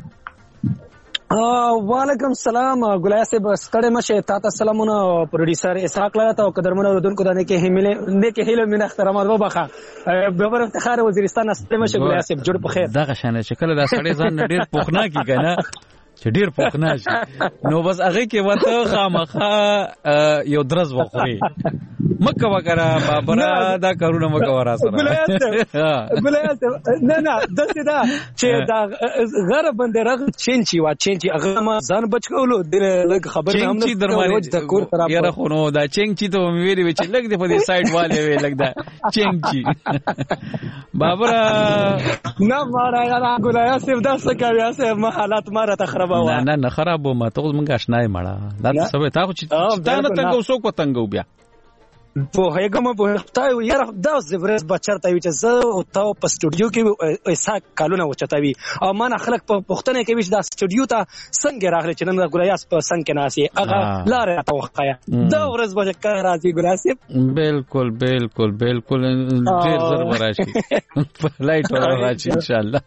[SPEAKER 14] وعلیکم السلام ګلای صاحب ستړی مشه تاسو سلامونه پروډوسر اسحاق لاله ته قدرمن اوردونکو دانه کې همله نه کې هیله مینه احترامات وبخه به افتخار وزیرستان ستړی مشه ګلای صاحب جوړ په خیر.
[SPEAKER 3] دغه شانه شکل دا سړی ځان ډیر پوخنا کی کنه چې ډیر پوخنا شي نو بس هغه کې وته خامخه یو درز وخوري مکه وکړه بابره دا کارونه مکه ورا سره
[SPEAKER 14] ګلای نه دته دا چې دا غره باندې رغ چینچی هغه ما ځان بچ کولو د خبر هم نه د کور طرف
[SPEAKER 3] یاره خو نو دا چینچی ته مې ویلې چې لګ دې په دې سایت والے وی لګ دا چینچی بابره
[SPEAKER 14] نه مارا ګلای صاحب دا څه کوي اسه ما حالات ماره تخربوا
[SPEAKER 3] نه خرابو ما ته مونږ آشنای مړه دا څه به تاسو چې دا نه تنګو سو کو تنګو بیا
[SPEAKER 14] په هغه ما په تاسو یاره دا زبرز بچرته وي چې زه او تاسو په سټوډیو کې ایسا کالونه وچتاوي او ما خلک په پښتنه کې چې دا سټوډیو ته څنګه راغلی چې نن ګلایاس په څنګه کې ناسي هغه لاره توخیا دا ورځ به کار راځي ګلاسي.
[SPEAKER 3] بالکل ډیر زر راشي لایټ راشي ان شاء الله.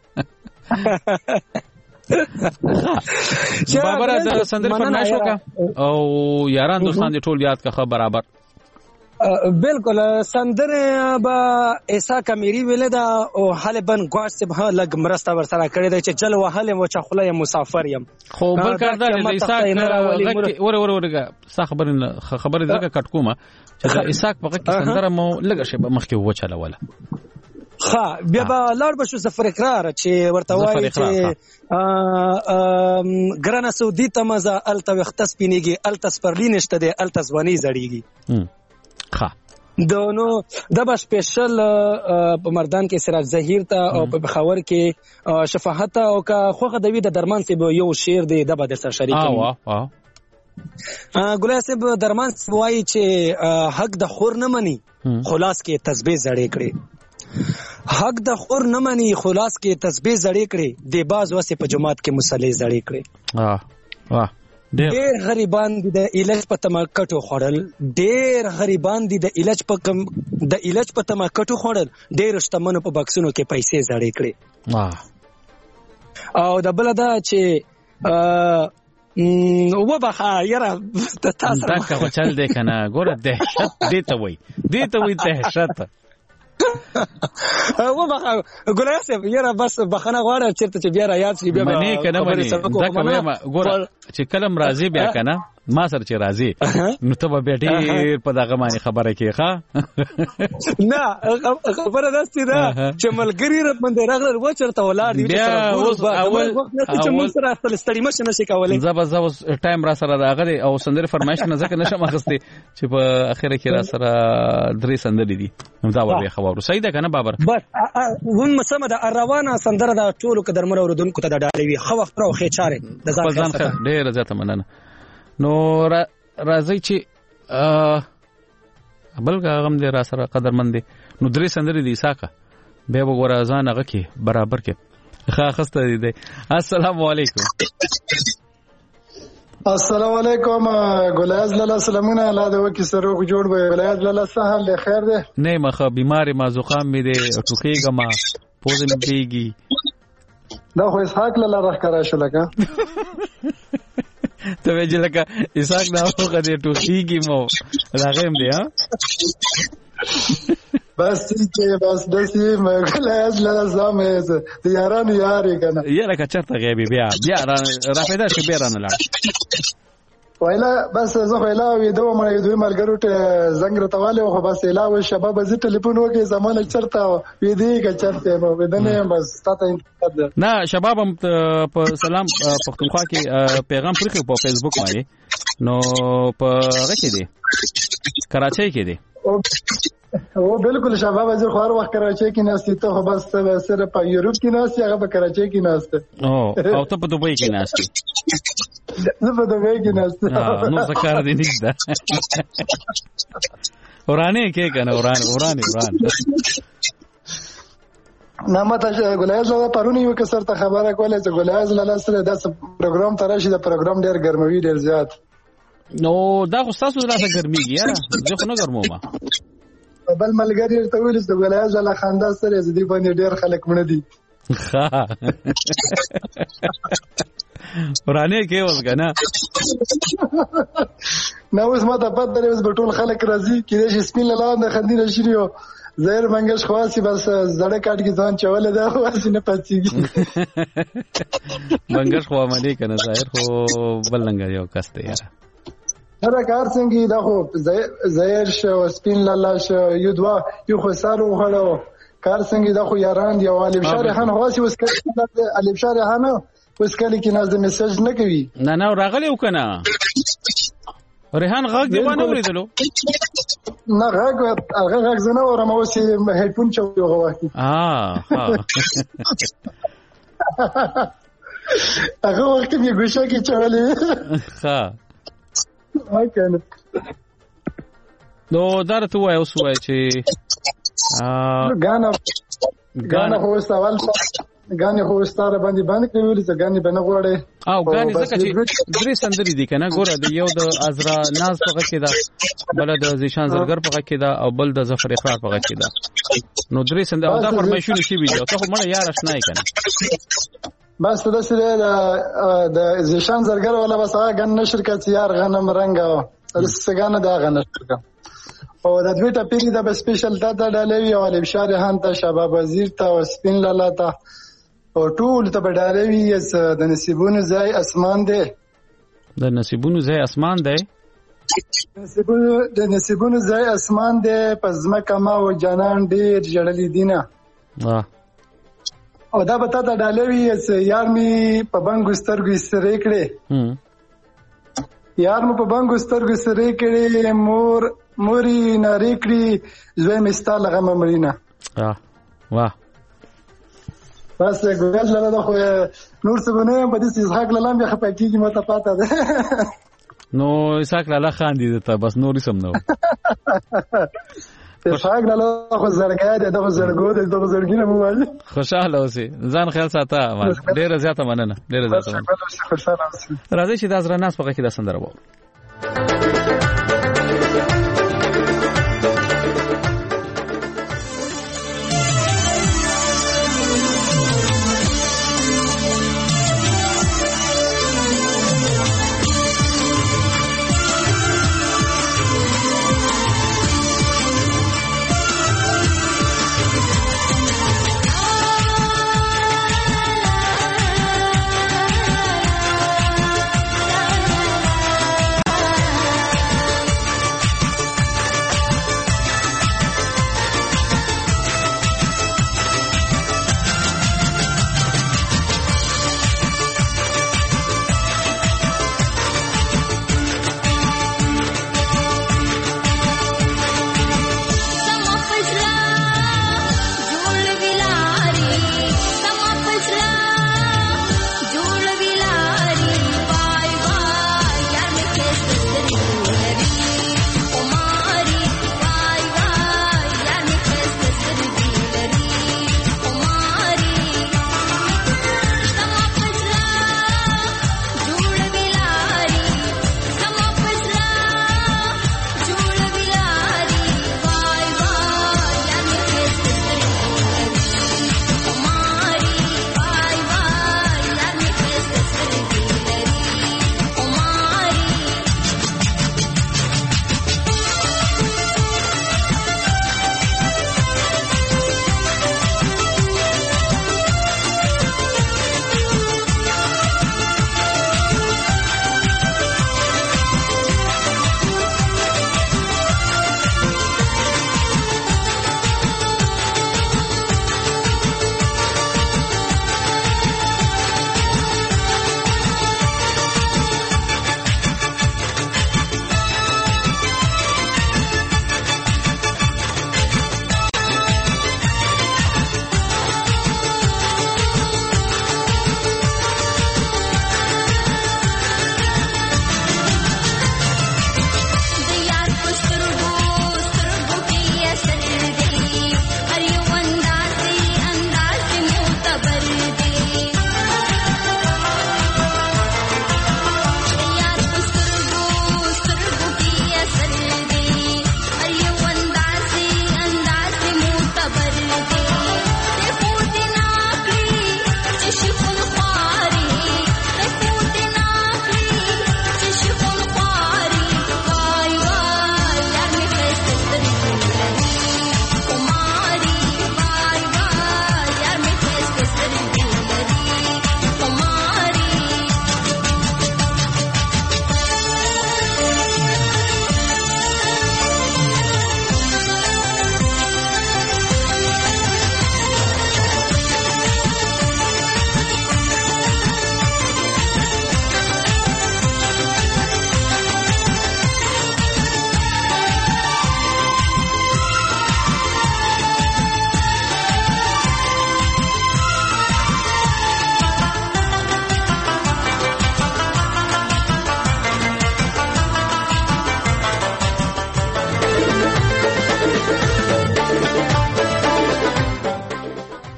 [SPEAKER 3] بابره د سندر فرمایش وکړه او یاران دوستان دې ټول یاد کړه برابر.
[SPEAKER 14] بالکل سندر با ایسا کمیری ویل دا او حال بن گواش به لګ مرسته ور سره کړی دا چې جل وهله و چې خله مسافر يم
[SPEAKER 3] خو بل کار دا ایسا ورګه خبر دغه کټ کومه چې دا ایسا په کې سندر مو لګ شي مخکې و چاله ولا
[SPEAKER 14] بیا به لاړ بشو سفر اقرار چې ورته وایي چې ګرانه سعودي ته مزه الته وخت سپینیږي الته سپرلی نشته دی الته ځواني زړیږي. دونو د با سپیشل په مردان کې سراج ظهیر ته او په بخاور کې شفاعت او کا خوخه دوی د درمان سی یو شعر دی د به سره شریک ګلای صاحب درمان وایي چې حق د خور نه مني خلاص کې تسبیح زړې کړي حق د خور نه مني خلاص کې تسبیح زړې کړي د باز وسه په جماعت کې مصلی زړې کړي. ډېر غریبان دي د علاج په تما کټو خوړل ډېر غریبان دي د علاج په تما کټو خوړل ډېر شتمنو په بکسونو کې پیسې زړې کړې او د بل دا چې وبخه یاره تاسو
[SPEAKER 3] دا که چل دی کنه ګوره دهشت دې ته وایي دهشت
[SPEAKER 14] وبخه ګلای صاحب یاره بس بخنه غواړم چیرته چې بیا را یاد شي بیا
[SPEAKER 3] منی کنه دا کومه ګوره چې کلم راضي بیا کنه ما سره چې راضي نو ته به ډېر په دغه باندې خبره کې ښه
[SPEAKER 14] نه خبره داسې ده چې ملګری را باندې راغله و چرته ولاړ دي
[SPEAKER 3] بیا اوس اول
[SPEAKER 14] چې موږ سره خپل ستړي مشه نشي کولای
[SPEAKER 3] زه اوس ټایم را سره راغلی او سندري فرمایش نه ځکه نشم اخستې چې په اخره کې را سره درې سندري دي نو دا ور خبرو صحیح ده کنه بابر
[SPEAKER 14] بس هم سم ده روانه سندره دا ټولو قدرمن اوردونکو ته د ډالوي خو وخت راو خې چاره د
[SPEAKER 3] ځان ډېر زیاته مننه. نو راځي چې بل غم دې را سره قدرمن دي نو درې سندري دي ساکه به وګوره ځان هغه کې برابر کې ښه خسته دي. السلام علیکم.
[SPEAKER 15] السلام علیکم ګلایز لاله سلامونه الله دې وکي سره جوړ وي ګلایز لاله سهل له خیر ده
[SPEAKER 3] نه مخه بیماری ما زخم می دي ټوکېګه ما پوزم پیږي
[SPEAKER 15] دا خو اسحاق لاله راخرا شو لکه
[SPEAKER 3] ته ویل لکه اسحاق دا هغه دې ټوکېږي مو راغم دی ها
[SPEAKER 15] بس چې بس داسې ګلایز لاله سمه د یارانو یاري کنه
[SPEAKER 3] یاره که چرته غیبی بیا را پیدا شي بیا رانه لاړ
[SPEAKER 15] ویلا بس زه ویلا ویدو مړ دوی ملګرو ته زنګ راتواله خو بس علاوه شباب زه ټلیفون وکي زمانه چرته ویدی که چرته نو ودنه بس تاسو
[SPEAKER 3] نه شباب هم په سلام پښتونخوا کې پیغام پرې په فیسبوک باندې نو په هغه کې دی کراچۍ کې دی
[SPEAKER 15] او بالکل شباب زه خو هر وخت کراچۍ کې ناستې ته خو بس سره په یورپ کې ناستې هغه په کراچۍ کې ناستې
[SPEAKER 3] او ته په دوبۍ کې ناستې
[SPEAKER 15] زه په دوبۍ کې ناستې
[SPEAKER 3] نو څه دې نشته ورانه کې کنه ورانه
[SPEAKER 15] نه ماته ګلایز له پرونی یو کسر ته خبره کوله چې ګلایز له سره د پروګرام تراشي د پروګرام ډیر ګرموي ډیر زیات
[SPEAKER 3] نو دا خو تاسو راته ګرميږي یاره زه خو نه ګرموم
[SPEAKER 15] بل ملګری ته ویل چې ګلایز له خندا سره زدي باندې ډیر خلک مړ دي
[SPEAKER 3] ورانه کې اوس کنه
[SPEAKER 15] نو اوس ماته پد درې اوس ټول خلک راځي کله چې سپین لاله خندي نشریو زهر منګش خاصي بس زړه کاټ کې ځان چوله دا خاصي نه پاتېږي
[SPEAKER 3] منګش خو باندې کنه ظاهر خو بلنګ یو کسته یاره
[SPEAKER 15] هر کار څنګه دا خو زهر شو سپین لاله شو یو دوا یو خو سارو غړو کار څنګه دا خو یاران دی والي شارحان خاصي اوس کله الف شارحان اوس کله کې ناز میسج نه کوي
[SPEAKER 3] نه راغلی وکنه ریحان غږ دی ونه اوریدلو
[SPEAKER 15] نه غږ زنه ورم اوس هډفون چوي هغه وخت هغه وخت می ګوشه کې چولې وکنه
[SPEAKER 3] نو درته وای اوس وای چې
[SPEAKER 15] غانا خو سوال غانې خو ستاره باندې کوي چې غانې باندې غوړې
[SPEAKER 3] او غانې ځکه چې درې سندري دي کنه ګوره د یو د ازرا ناز په کې دا بل د زیشان زرګر په کې دا او بل د ظفر اقرار په کې دا نو درې سندري او دا فرمایشونه شي ویډیو ته خو مړ یار آشنای کنه
[SPEAKER 15] بس د سره د زیشان زرګر ولا بس هغه غن نشر کې یار غنم رنگ او سګانه دا غن نشر کا او د دوی ته پیری دا سپیشل دا ډالوي او علي شارحان ته شباب وزیر ته او سپین لاله ته او ټول ته بډاروي د نصیبونو ځای اسمان دی
[SPEAKER 3] د نصیبونو ځای اسمان دی
[SPEAKER 15] د نصیبونو ځای اسمان دی پس مکه ما او جانان ډیر جړلې دینه او دا به ته ډالوي یار می په بنګو سترګو سره کړې یار مو په بنګو سترګو سره کړې موري ناری کړې زوی مستال غم مرینا
[SPEAKER 3] واه
[SPEAKER 15] بس ګوګل لاله خو نور څه بنه په دې اسحاق لاله بیا خپکیږي مته پاته ده
[SPEAKER 3] نو اسحاق لاله خان دي ته بس نور سم نو
[SPEAKER 15] اسحاق لاله خو زړګا ده دغه زړګو ده دغه زړګینه مو وایي
[SPEAKER 3] خوشاله اوسې ځان خیال ساته ډېر زیاته مننه راځي چې د ازرا ناس په کې د سندره وو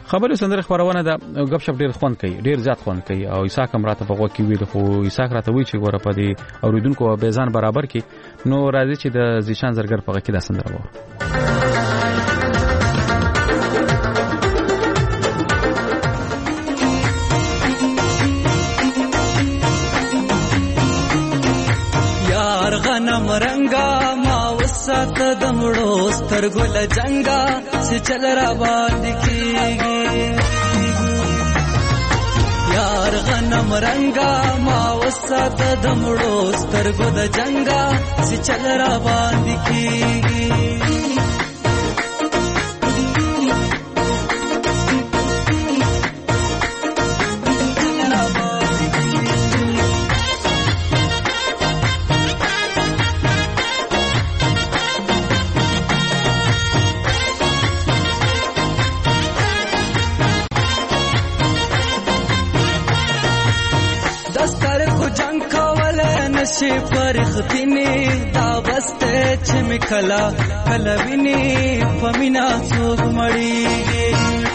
[SPEAKER 3] خبري سندره خبرونه د غب شپ ډیر خوند کوي، ډیر زیات خوند کوي او عیسی کم راته په وګ کې ویل خو عیسی راته وی چې ګوره په دې اوریدونکو بیزان برابر کې نو راځي چې د زیشان زرګر په وګ کې د سندره وو.
[SPEAKER 8] یار غنم رنگا ما وسات دمړو سترګو لجنګا چې چل را باندې کیږي. یار غنم رنگا ما وسات دمړو سترګو لجنګا چې چل را باندې کیږي. نشي فرختني دا بسته چې مکلا کلویني فمینا څوک مړیږي.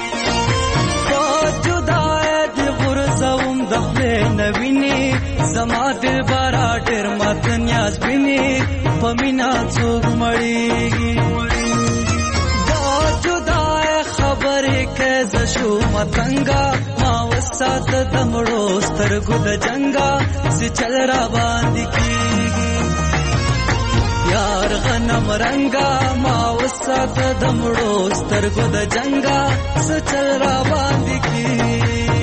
[SPEAKER 8] جدای د غرزوم د خپل نویني زما دل بارا ډېر مات نیاز بیني فمینا څوک مړیږي. دا جدای خبرې کې زشو متنګا ما وسات دمړو سترګو د جنگا چې چل را باندې کیږي. یار غنم رنگا ما وسات دمړو سترګو د جنگا چې چل را باندې کیږي.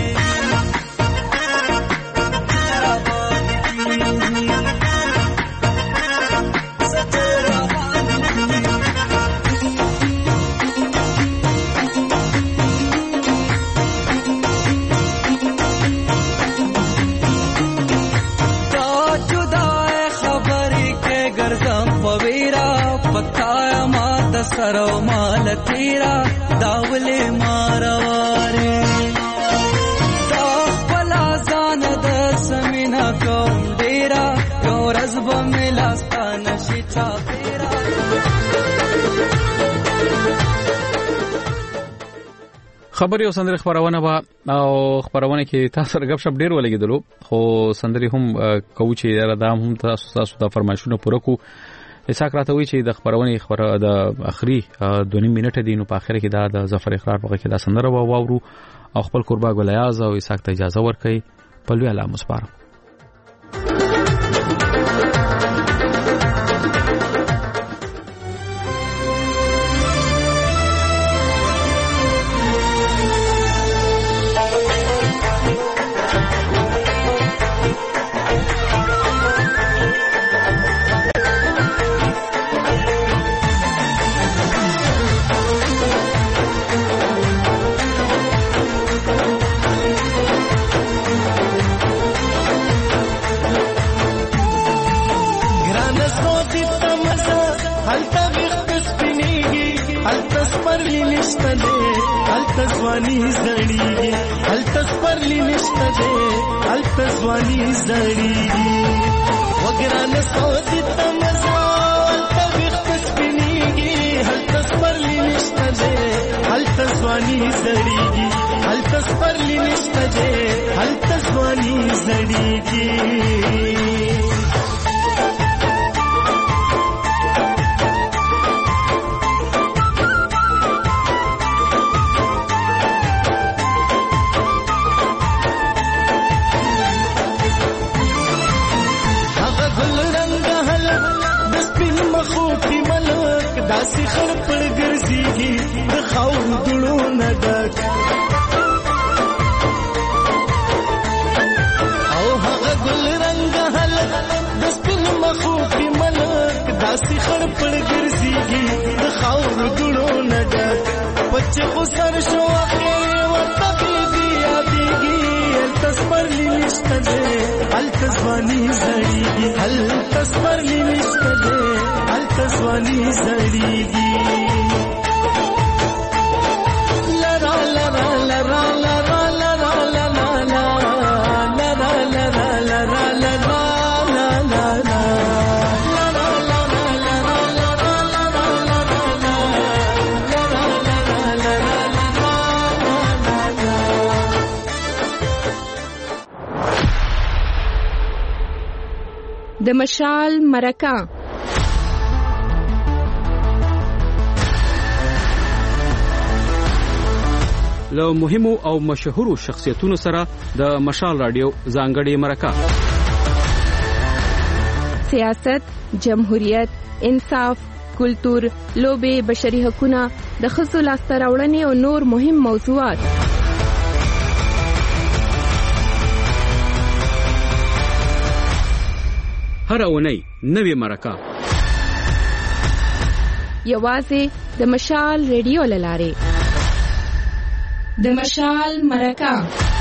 [SPEAKER 8] سرو مال تیرا داولې مارواره دا خپلا ځان د سمینا کوم ډیرا یو ورځ به ملاستانه شي چا پیرا.
[SPEAKER 3] خبري او سندري خبرونه با او خبرونه کې تاسو رګب شپ ډیر ولګیدلو خو سندري هم کوم چې دا هم تاسو د فرمایشونو پوره کو. اساک راته وی چې د خبرونه د اخري 2 منټه دینو په اخر کې دا د ظفر اقرار په کې دا سندره واورو او خپل قربا ګلیاز او اساک ته اجازه ورکړي په لوی الله مسپار.
[SPEAKER 8] التزوانی زړیږي التزپرلی نشته ده التزوانی زړیږي وګران سوځي تمزا التبخ سپینیږي التزپرلی نشته ده التزوانی زړیږي التزپرلی نشته ده التزوانی زړیږي. داسې خړ پړ ګرځيږي د خاور دړو نه ډک او هغه ګل رنگ هلک د سپین مخو کې ملک داسې خړ پړ ګرځيږي د خاور دړو نه ډک پچ خو سر شو اخر ورته بيږي ياديږي التزپرلی نشته ده التزوانی زړیږي التزپرلی نشته ده التزوانی زړیږي. لرا لرا لرا لرا لرا لرا لرا لرا لرا لرا
[SPEAKER 1] د مشال مرکه.
[SPEAKER 3] له مهمو او مشهورو شخصیتونو سره د مشال رادیو ځانګړې مرکه.
[SPEAKER 1] سیاست، جمهوریت، انصاف، کلتور، لوبې، بشري حقوقونه، د ښځو لاسته راوړنې او نور مهم موضوعات.
[SPEAKER 3] هر اونۍ نوې مرکه
[SPEAKER 1] یوازې د مشال ریډیو له لارې. د مشال مرکه.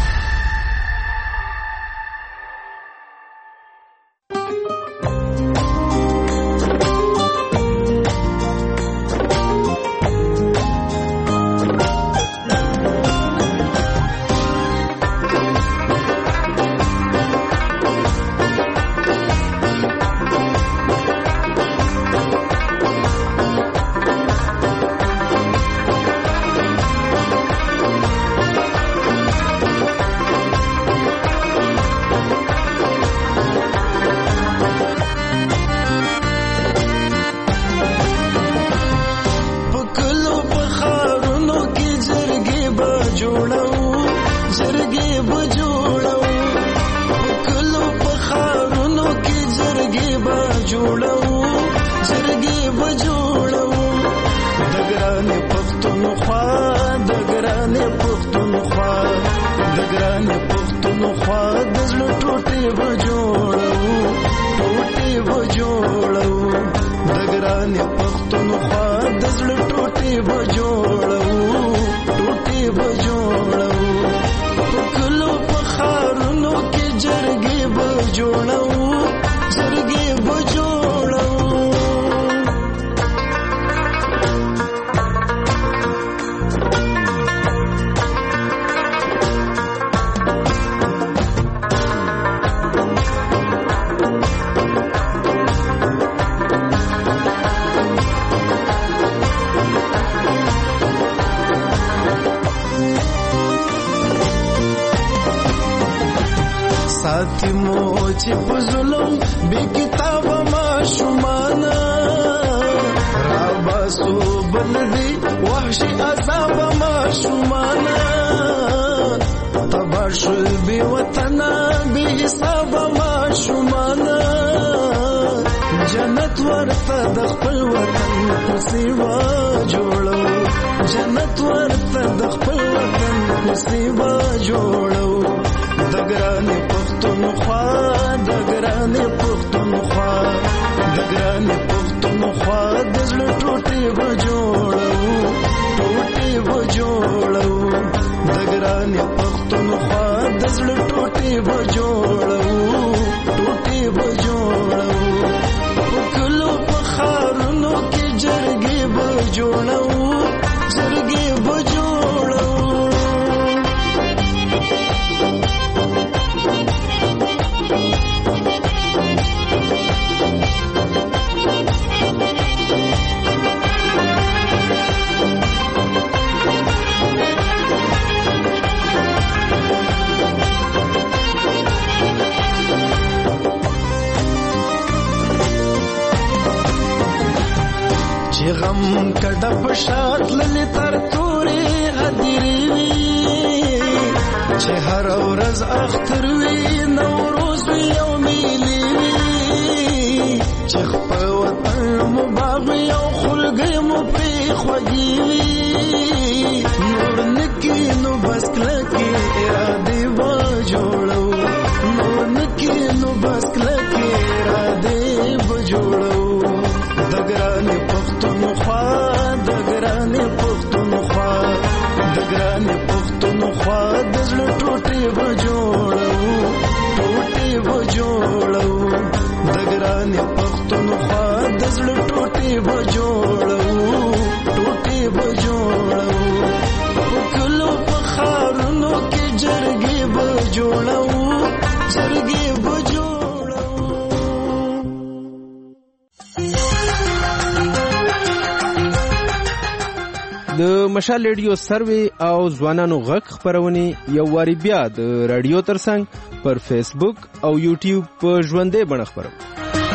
[SPEAKER 16] د مشال ریډیو سروي او ځوانانو غږ خبرونه یو واری بیا د رادیو ترڅنګ پر فیسبوک او یوټیوب په ژوندې بڼه خبرو.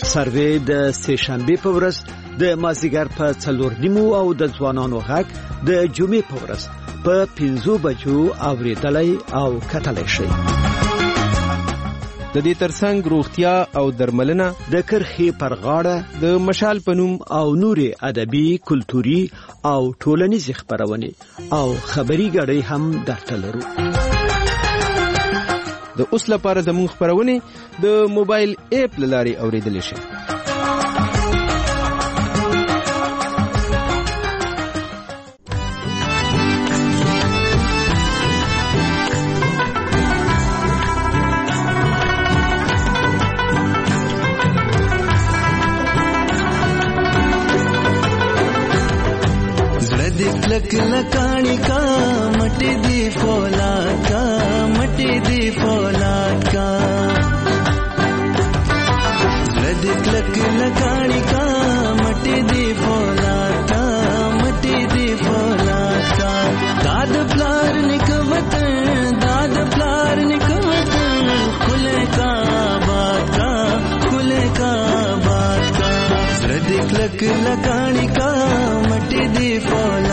[SPEAKER 17] سروې د سه شنبه په ورځ د مازیګر په 4:30 او د ځوانانو غږ د جمعې په ورځ په 5 بجو اوریدلای او کتلای شي.
[SPEAKER 16] د دې ترڅنګ روغتیا او درملنه
[SPEAKER 17] د کرخي پر غاړه
[SPEAKER 16] د مشال پنوم
[SPEAKER 17] او نوري ادبي کلتوري او ټولنیز خبرونه او خبري غړي هم درته لرو.
[SPEAKER 16] د اوس لپاره زموږ خبرونه د موبایل اپ لاري اوریدل شي.
[SPEAKER 8] लक लकानी का मटे दी फौलाद का मटे दी फौलाद का लक लक लकानी का मटे दी फौलाद का मटे दी फौलाद का दाद प्लार निकवत खुले का बात का खुले का बात का लक लकानी का मटे दी फौलाद